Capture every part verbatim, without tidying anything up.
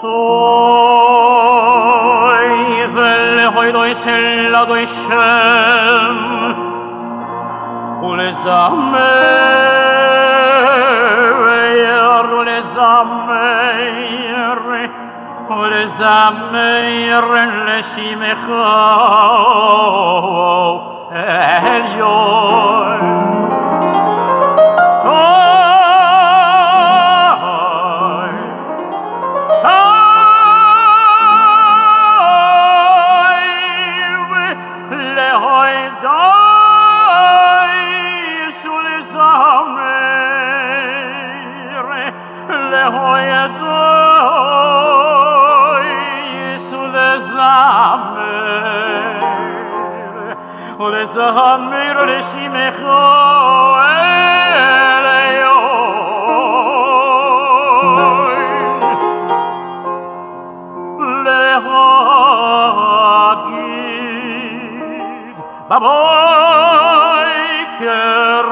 Soy del hoy doy la doy shem ולזמר ולזמר ולזמר לשמך עליון. ולזמר לשמך עליון. להגיד בבוקר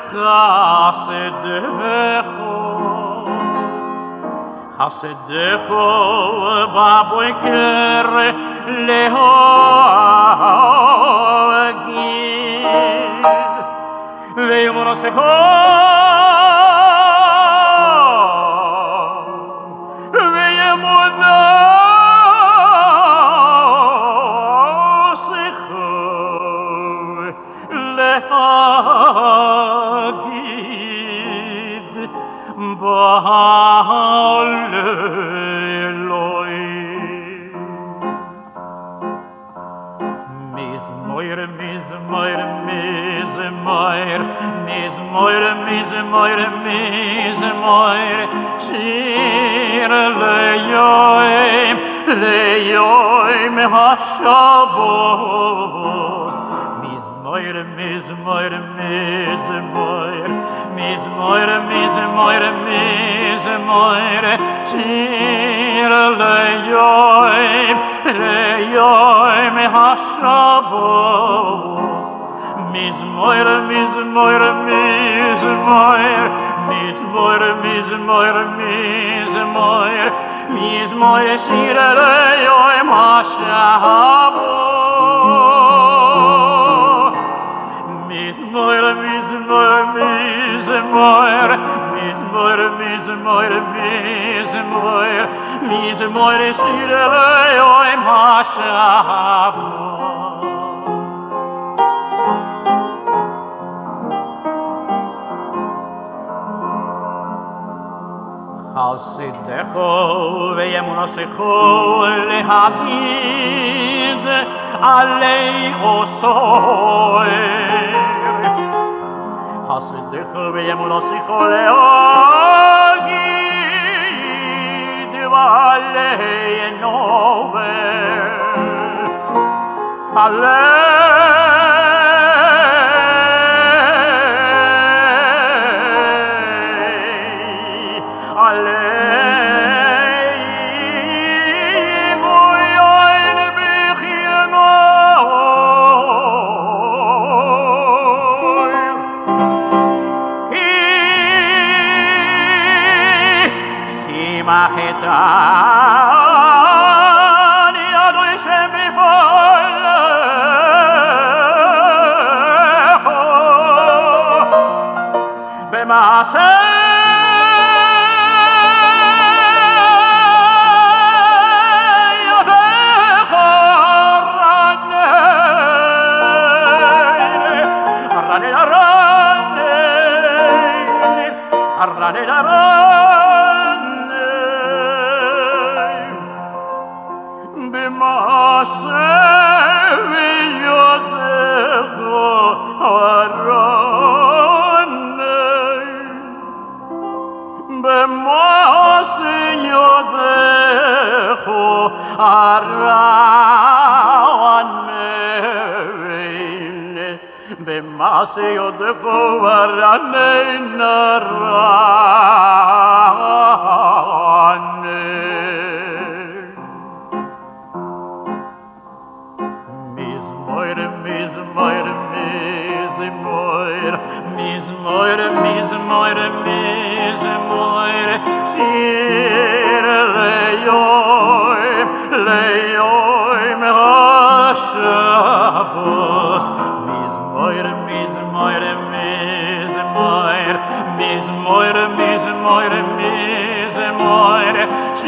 חסדך חסדך בבוקר להגיד וימונוסך וימונוסך להגיד בהללויים. מזמור מזמור מזמור מזמור מזמור מזמור שיר ליום ליום השבוע. מזמור מזמור מזמור מזמור מזמור מזמור שיר ליום ליום השבוע. מזמור מזמור מזמור מזמור מזמור מזמור מזמור שיר ליום השבוע. מזמור מזמור מזמור מזמור מזמור מזמור מזמור שיר ליום השבוע. חסדך וימונוסך להגיד עלי עושר. חסדך וימונוסך להגיד ועלי נובר. עלי במעשה יודך ורענן רענן. מזמור מזמור מזמור מזמור מזמור מזמור שיר ליום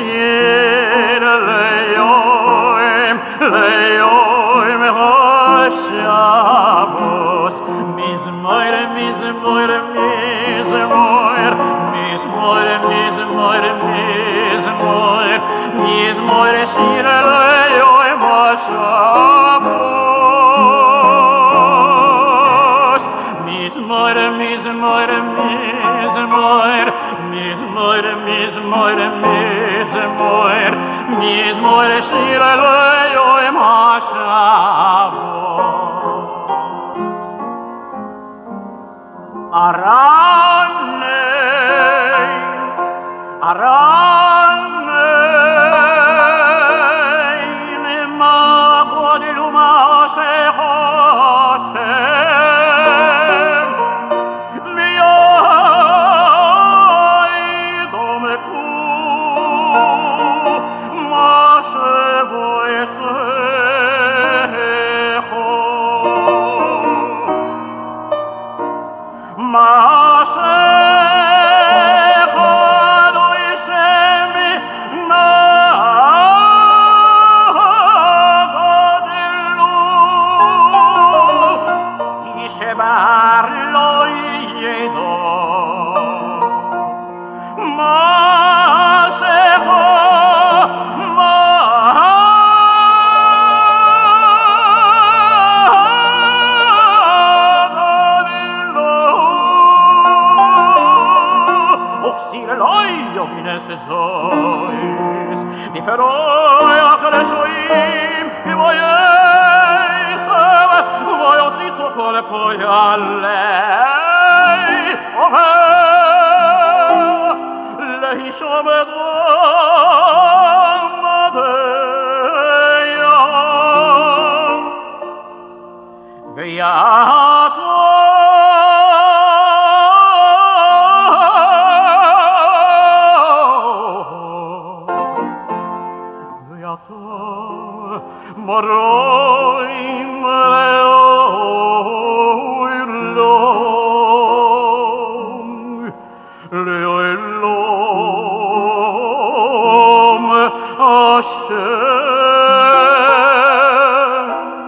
שיר ליום, ליום השבוס. מזמור, מזמור, מזמור, מזמור, מזמור, מזמור, מזמור שיר ליום השבוס. מזמור, מזמור, מזמור, מזמור, מזמור, מזמור, מזמור שיר ליום השבוס. ארני, ארני, למה גודל ומה שחושם, מיי דומקו, מה שבועתכו. מה שחדו ישמי נגדלו, ישבר לא ידו. מה שחו, מה di feroi a cresciuim e voi save voi ho zitto con poi a lei o me lei shome drammadeia beato Moroim leoilom, leoilom Hashem.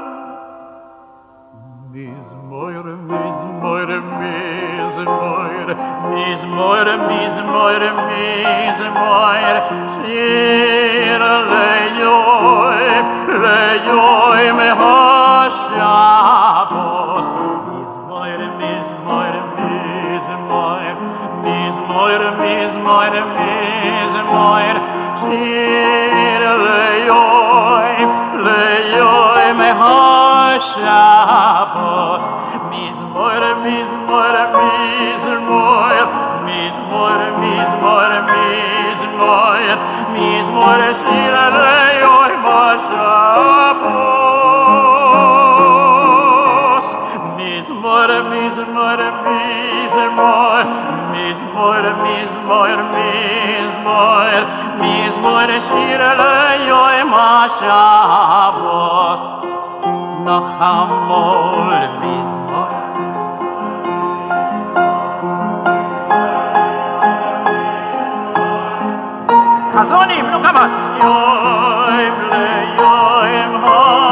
Mizmoir, mizmoir, mizmoir, mizmoir, mizmoir, mizmoir, shir leoim, leoim hashavos. Mizmoir, mizmoir, mizmoir, mizmoir, mizmoir, mizmoir, shir leoim, leoim hashavos. Mizmoir, mizmoir, mizmoir, mizmoir, mizmoir, mizmoir, mizmoir, shir leoim hashavos. Mizmoir, mizmoir, mizmoir, mizmoir, mizmoir, mizmoir, mizmoir, shir leoim hashavos. Nachamol mizmoir. Chazonim, נו כמה. Yoim leyoim ha